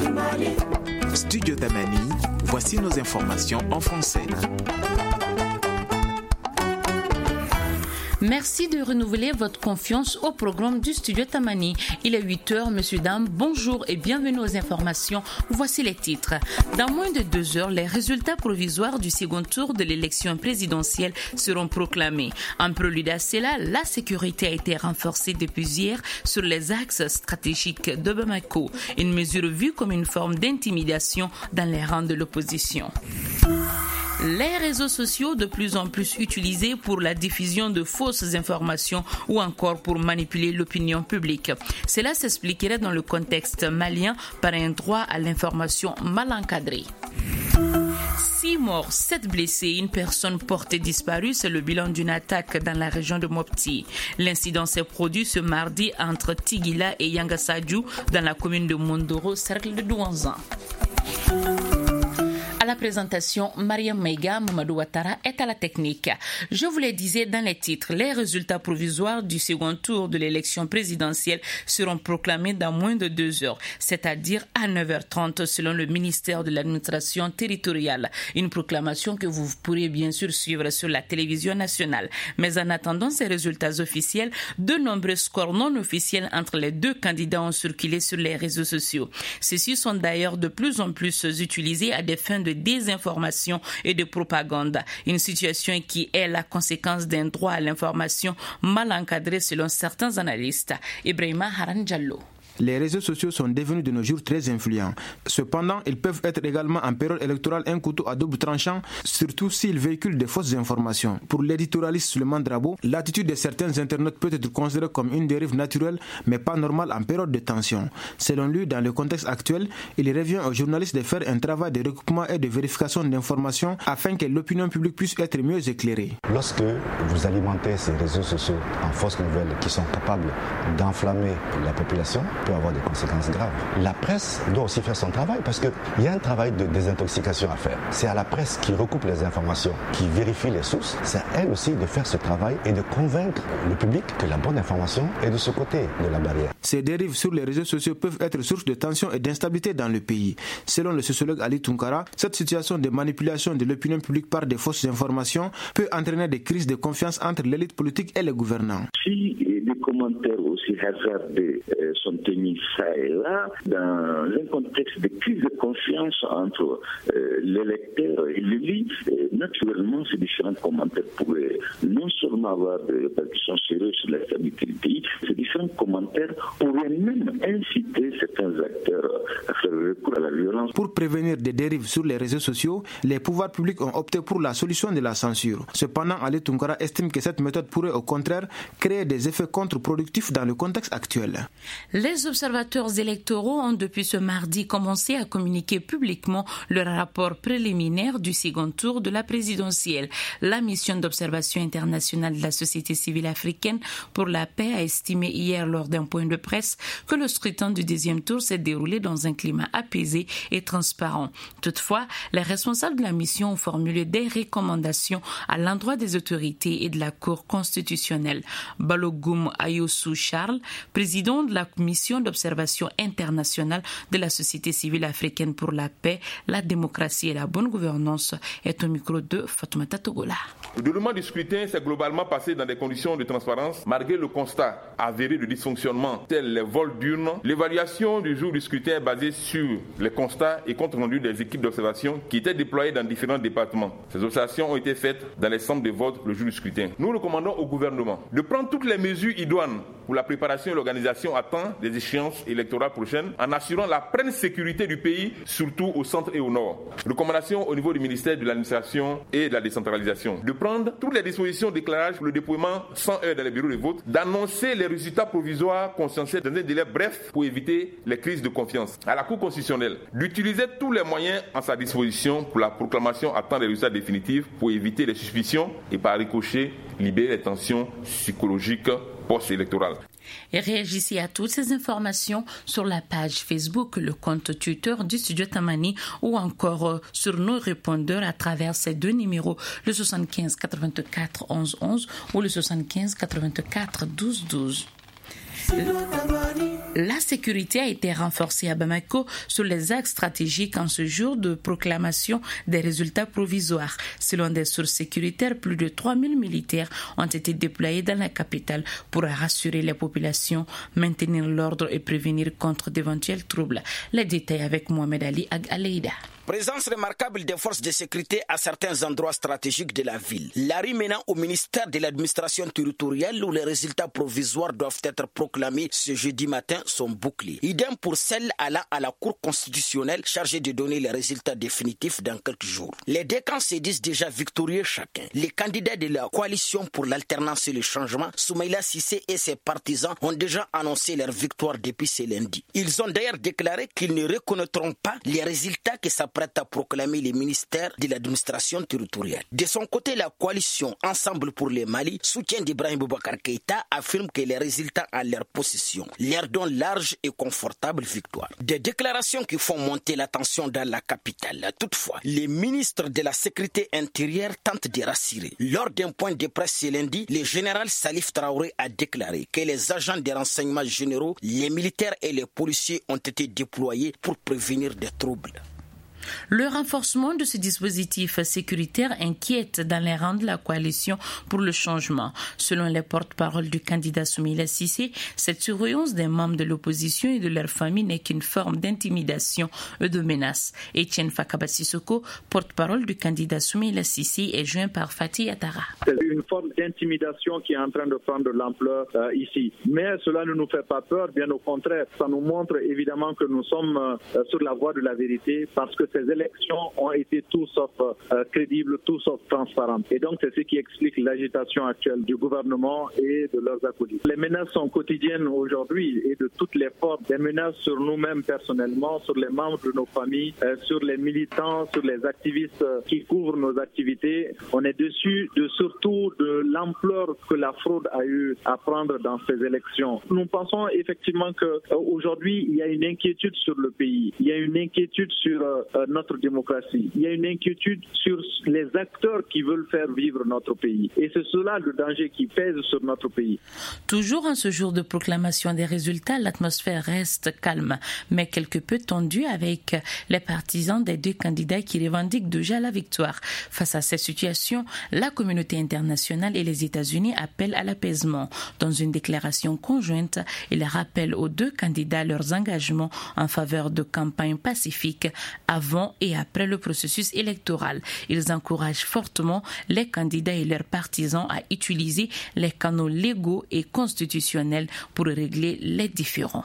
Studio Tamani, voici nos informations en français. Merci de renouveler votre confiance au programme du Studio Tamani. Il est 8h, messieurs, dames, bonjour et bienvenue aux informations. Voici les titres. Dans moins de 2 heures, les résultats provisoires du second tour de l'élection présidentielle seront proclamés. En prélude à cela, la sécurité a été renforcée depuis hier sur les axes stratégiques de Bamako, une mesure vue comme une forme d'intimidation dans les rangs de l'opposition. Les réseaux sociaux de plus en plus utilisés pour la diffusion de fausses informations ou encore pour manipuler l'opinion publique. Cela s'expliquerait dans le contexte malien par un droit à l'information mal encadré. 6 morts, 7 blessés, une personne portée disparue, c'est le bilan d'une attaque dans la région de Mopti. L'incident s'est produit ce mardi entre Tigila et Yangasadju dans la commune de Mondoro, cercle de Douanzan. À la présentation, Mariam Meiga, Mamadou Ouattara est à la technique. Je vous le disais dans les titres, les résultats provisoires du second tour de l'élection présidentielle seront proclamés dans moins de 2 heures, c'est-à-dire à 9h30 selon le ministère de l'administration territoriale. Une proclamation que vous pourrez bien sûr suivre sur la télévision nationale. Mais en attendant ces résultats officiels, de nombreux scores non officiels entre les deux candidats ont circulé sur les réseaux sociaux. Ceux-ci sont d'ailleurs de plus en plus utilisés à des fins de désinformation et de propagande. Une situation qui est la conséquence d'un droit à l'information mal encadré selon certains analystes. Ibrahima Haran Diallo. Les réseaux sociaux sont devenus de nos jours très influents. Cependant, ils peuvent être également en période électorale un couteau à double tranchant, surtout s'ils véhiculent de fausses informations. Pour l'éditorialiste Suleiman Drabo, l'attitude de certains internautes peut être considérée comme une dérive naturelle, mais pas normale en période de tension. Selon lui, dans le contexte actuel, il revient aux journalistes de faire un travail de recoupement et de vérification d'informations afin que l'opinion publique puisse être mieux éclairée. Lorsque vous alimentez ces réseaux sociaux en fausses nouvelles qui sont capables d'enflammer la population, peut avoir des conséquences graves. La presse doit aussi faire son travail parce qu'il y a un travail de désintoxication à faire. C'est à la presse qui recoupe les informations, qui vérifie les sources. C'est à elle aussi de faire ce travail et de convaincre le public que la bonne information est de ce côté de la barrière. Ces dérives sur les réseaux sociaux peuvent être source de tension et d'instabilité dans le pays. Selon le sociologue Ali Tunkara, cette situation de manipulation de l'opinion publique par des fausses informations peut entraîner des crises de confiance entre l'élite politique et les gouvernants. Si des commentaires aussi hasardeux sont tenus ça et là, dans un contexte de crise de confiance entre l'électeur et l'élu, naturellement, ces différents commentaires pourraient non seulement avoir des répercussions sérieuses sur la stabilité du pays, ces différents commentaires pourraient même inciter certains acteurs à faire recours à la violence. Pour prévenir des dérives sur les réseaux sociaux, les pouvoirs publics ont opté pour la solution de la censure. Cependant, Ali Tunkara estime que cette méthode pourrait au contraire créer des effets contre-productifs dans le contexte actuel. Les observateurs électoraux ont depuis ce mardi commencé à communiquer publiquement leur rapport préliminaire du second tour de la présidentielle. La mission d'observation internationale de la société civile africaine pour la paix a estimé hier lors d'un point de presse que le scrutin du deuxième tour s'est déroulé dans un climat apaisé et transparent. Toutefois, les responsables de la mission ont formulé des recommandations à l'endroit des autorités et de la Cour constitutionnelle. Balogoum Ayossou Charles, président de la mission d'observation internationale de la société civile africaine pour la paix, la démocratie et la bonne gouvernance, est au micro de Fatoumata Togola. Le déroulement du scrutin s'est globalement passé dans des conditions de transparence, malgré le constat avéré de dysfonctionnement tels les vols d'urnes. L'évaluation du jour du scrutin est basée sur les constats et comptes rendus des équipes d'observation qui étaient déployées dans différents départements. Ces observations ont été faites dans les centres de vote le jour du scrutin. Nous recommandons au gouvernement de prendre toutes les mesures idoines pour la préparation et l'organisation à temps des échéances électorales prochaines en assurant la pleine sécurité du pays, surtout au centre et au nord. Recommandation au niveau du ministère de l'administration et de la décentralisation de prendre toutes les dispositions d'éclairage pour le déploiement 100 heures dans les bureaux de vote, d'annoncer les résultats provisoires conscientiels dans un délai bref pour éviter les crises de confiance. À la Cour constitutionnelle, d'utiliser tous les moyens en sa disposition pour la proclamation à temps des résultats définitifs pour éviter les suspicions et par ricochet libérer les tensions psychologiques post-électorales. Et réagissez à toutes ces informations sur la page Facebook, le compte Twitter du Studio Tamani ou encore sur nos répondeurs à travers ces deux numéros, le 75 84 11 11 ou le 75 84 12 12. La sécurité a été renforcée à Bamako sur les axes stratégiques en ce jour de proclamation des résultats provisoires. Selon des sources sécuritaires, plus de 3000 militaires ont été déployés dans la capitale pour rassurer les populations, maintenir l'ordre et prévenir contre d'éventuels troubles. Les détails avec Mohamed Ali Ag-Aleida. Présence remarquable des forces de sécurité à certains endroits stratégiques de la ville. La rue menant au ministère de l'administration territoriale où les résultats provisoires doivent être proclamés ce jeudi matin sont bouclés. Idem pour celle allant à la Cour constitutionnelle chargée de donner les résultats définitifs dans quelques jours. Les deux camps se disent déjà victorieux chacun. Les candidats de la coalition pour l'alternance et le changement, Soumaïla Cissé et ses partisans ont déjà annoncé leur victoire depuis ce lundi. Ils ont d'ailleurs déclaré qu'ils ne reconnaîtront pas les résultats que s'apprête à proclamer le ministère de l'administration territoriale. De son côté, la coalition Ensemble pour le Mali, soutien d'Ibrahim Boubacar Keïta, affirme que les résultats en leur possession leur donnent large et confortable victoire. Des déclarations qui font monter la tension dans la capitale. Toutefois, les ministres de la sécurité intérieure tentent de rassurer. Lors d'un point de presse ce lundi, le général Salif Traoré a déclaré que les agents des renseignements généraux, les militaires et les policiers ont été déployés pour prévenir des troubles. Le renforcement de ce dispositif sécuritaire inquiète dans les rangs de la coalition pour le changement. Selon les porte-paroles du candidat Soumaïla Cissé, cette surveillance des membres de l'opposition et de leur famille n'est qu'une forme d'intimidation et de menace. Etienne Fakaba Sissoko, porte-parole du candidat Soumaïla Cissé, est joint par Fatih Atara. C'est une forme d'intimidation qui est en train de prendre de l'ampleur ici. Mais cela ne nous fait pas peur, bien au contraire. Ça nous montre évidemment que nous sommes sur la voie de la vérité parce que ces élections ont été tout sauf crédibles, tout sauf transparentes. Et donc, c'est ce qui explique l'agitation actuelle du gouvernement et de leurs acolytes. Les menaces sont quotidiennes aujourd'hui et de toutes les formes. Des menaces sur nous-mêmes personnellement, sur les membres de nos familles, sur les militants, sur les activistes qui couvrent nos activités. On est déçus surtout de l'ampleur que la fraude a eu à prendre dans ces élections. Nous pensons effectivement qu'aujourd'hui, il y a une inquiétude sur le pays. Il y a une inquiétude sur notre démocratie. Il y a une inquiétude sur les acteurs qui veulent faire vivre notre pays. Et c'est cela le danger qui pèse sur notre pays. Toujours en ce jour de proclamation des résultats, l'atmosphère reste calme, mais quelque peu tendue avec les partisans des deux candidats qui revendiquent déjà la victoire. Face à cette situation, la communauté internationale et les États-Unis appellent à l'apaisement. Dans une déclaration conjointe, ils rappellent aux deux candidats leurs engagements en faveur de campagnes pacifiques avant et après le processus électoral. Ils encouragent fortement les candidats et leurs partisans à utiliser les canaux légaux et constitutionnels pour régler les différends.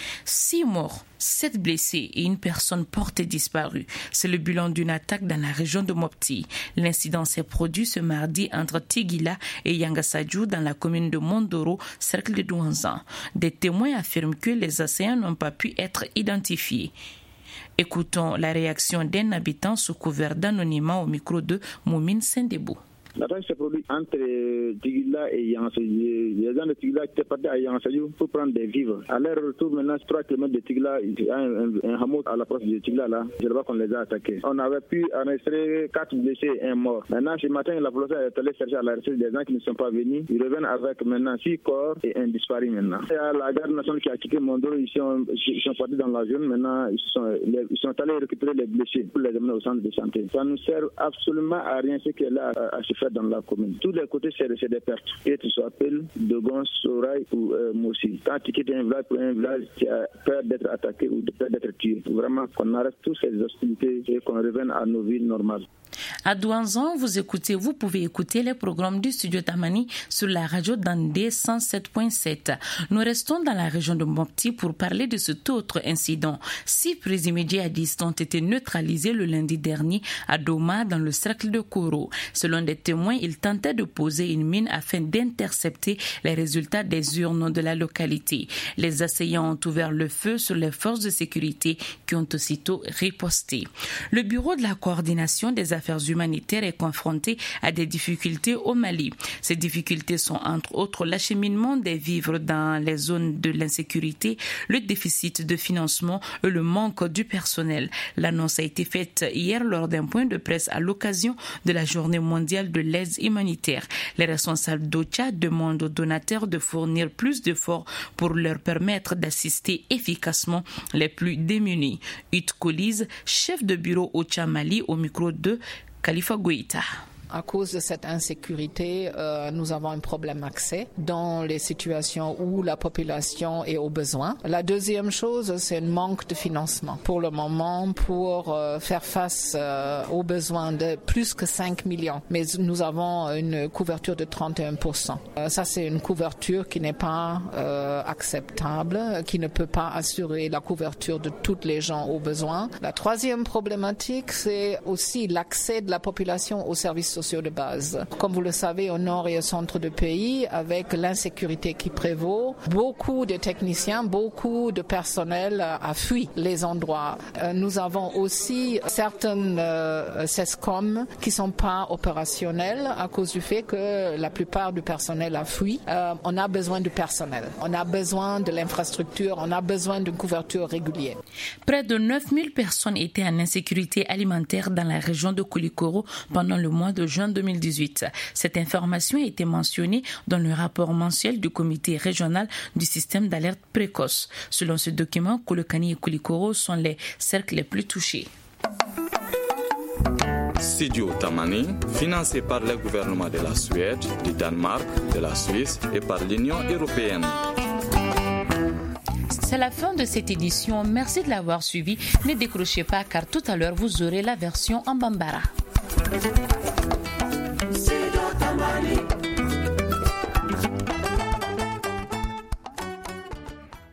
6 morts, 7 blessés et une personne portée disparue. C'est le bilan d'une attaque dans la région de Mopti. L'incident s'est produit ce mardi entre Tigila et Yangasadjou dans la commune de Mondoro, cercle de Douanzan. Des témoins affirment que les assaillants n'ont pas pu être identifiés. Écoutons la réaction d'un habitant sous couvert d'anonymat au micro de Moumine Sendebou. L'attaque s'est produite entre Tigila et Yangasadjou. Les gens de Tigila étaient partis à Yangasadjou pour prendre des vivres. À leur retour, maintenant, 3 km de Tigila, il y a un hameau à l'approche de Tigila, là. C'est là-bas qu'on les a attaqués. On avait pu enregistrer 4 blessés et 1 mort. Maintenant, ce matin, la police est allée chercher à la recherche des gens qui ne sont pas venus. Ils reviennent avec maintenant 6 corps et un disparu maintenant. Il y a la garde nationale qui a quitté Mondoro. Ils sont partis dans la zone. Maintenant, ils sont allés récupérer les blessés pour les amener au centre de santé. Ça ne sert absolument à rien ce qu'il y a là à se faire dans la commune. Tous les côtés, c'est des pertes. Et tu s'appelles Dogon, Soraï ou Moussi. Quand tu quittes un village pour un village, tu as peur d'être attaqué ou de peur d'être tué. Vraiment, qu'on arrête toutes ces hostilités et qu'on revienne à nos villes normales. À Douanzan, vous pouvez écouter les programmes du studio Tamani sur la radio Dandé 107.7. Nous restons dans la région de Mopti pour parler de cet autre incident. 6 présumés djihadistes ont été neutralisés le lundi dernier à Doma dans le cercle de Koro. Selon des témoins, ils tentaient de poser une mine afin d'intercepter les résultats des urnes de la localité. Les assaillants ont ouvert le feu sur les forces de sécurité qui ont aussitôt riposté. Le bureau de la coordination des affaires affaires humanitaires est confronté à des difficultés au Mali. Ces difficultés sont entre autres l'acheminement des vivres dans les zones de l'insécurité, le déficit de financement et le manque du personnel. L'annonce a été faite hier lors d'un point de presse à l'occasion de la Journée mondiale de l'aide humanitaire. Les responsables d'OCHA demandent aux donateurs de fournir plus d'efforts pour leur permettre d'assister efficacement les plus démunis. Ut Colise, chef de bureau OCHA Mali, au micro de Khalifa Goïta. À cause de cette insécurité, nous avons un problème d'accès dans les situations où la population est au besoin. La deuxième chose, c'est un manque de financement. Pour le moment, pour faire face aux besoins de plus que 5 millions. Mais nous avons une couverture de 31%. Ça, c'est une couverture qui n'est pas acceptable, qui ne peut pas assurer la couverture de tous les gens au besoin. La troisième problématique, c'est aussi l'accès de la population aux services sociaux de base. Comme vous le savez, au nord et au centre du pays, avec l'insécurité qui prévaut, beaucoup de techniciens, beaucoup de personnel a fui les endroits. Nous avons aussi certaines CESCOM qui ne sont pas opérationnelles à cause du fait que la plupart du personnel a fui. On a besoin du personnel, on a besoin de l'infrastructure, on a besoin d'une couverture régulière. Près de 9000 personnes étaient en insécurité alimentaire dans la région de Koulikoro pendant le mois de juin 2018. Cette information a été mentionnée dans le rapport mensuel du comité régional du système d'alerte précoce. Selon ce document, Kolokani et Koulikoro sont les cercles les plus touchés. Studio Tamani, financé par le gouvernement de la Suède, du Danemark, de la Suisse et par l'Union européenne. C'est la fin de cette édition. Merci de l'avoir suivi. Ne décrochez pas car tout à l'heure vous aurez la version en Bambara.